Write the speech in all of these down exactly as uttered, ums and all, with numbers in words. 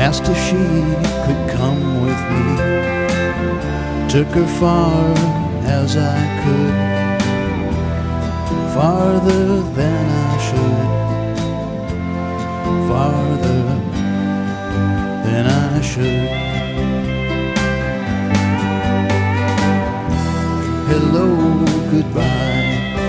Asked if she could come with me. Took her far as I could, farther than I should, farther than I should. Hello, goodbye,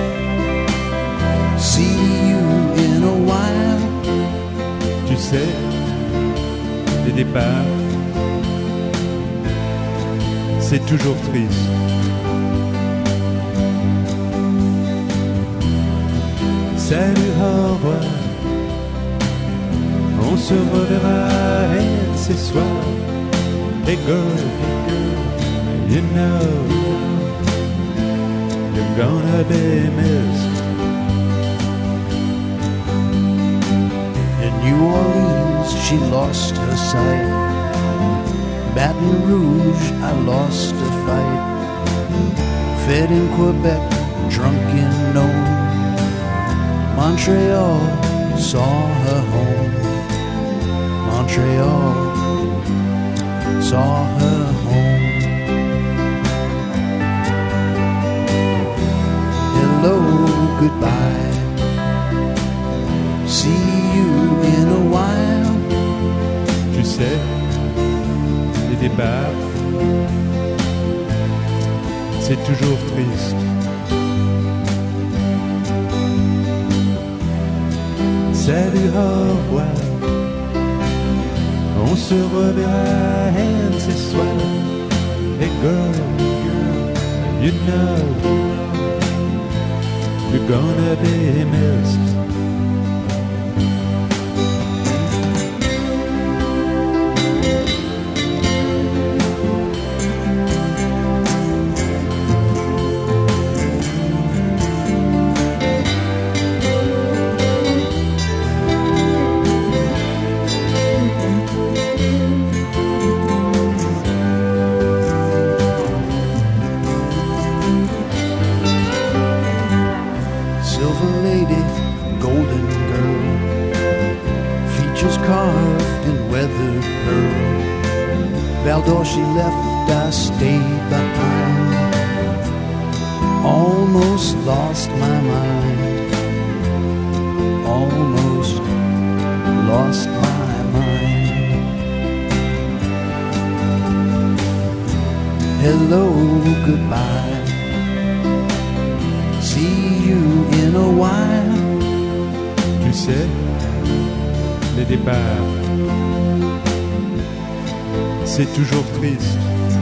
see you in a while. Tu sais, les départs, c'est toujours triste. Salut, au revoir, on se reverra et ce soir. Hey girl, hey girl, you know you're gonna be missed. In New Orleans she lost her sight. Baton Rouge I lost a fight. Fed in Quebec, drunk in Nome. Montreal saw her home. Montreal saw her home. Hello, goodbye, see you in a while. Tu sais, les départs, c'est toujours triste. Salut, au revoir, on se reverra and ce soir. Hey girl, girl, you know you're gonna be missed. Although she left, I stayed behind. Almost lost my mind. Almost lost my mind. Hello, goodbye, see you in a while. Tu sais, les départs, c'est toujours triste.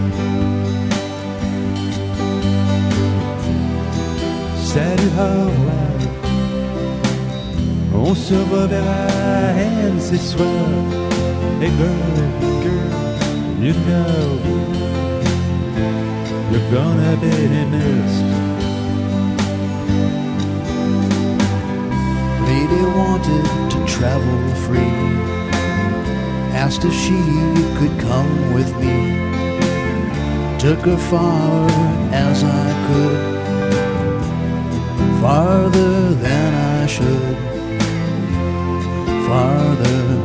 Salut, au revoir, on se reverra and ce soir. Hey girl, girl, you know you're gonna be missed. Lady wanted to travel free. Asked if she could come with me. Took her far as I could, farther than I should, farther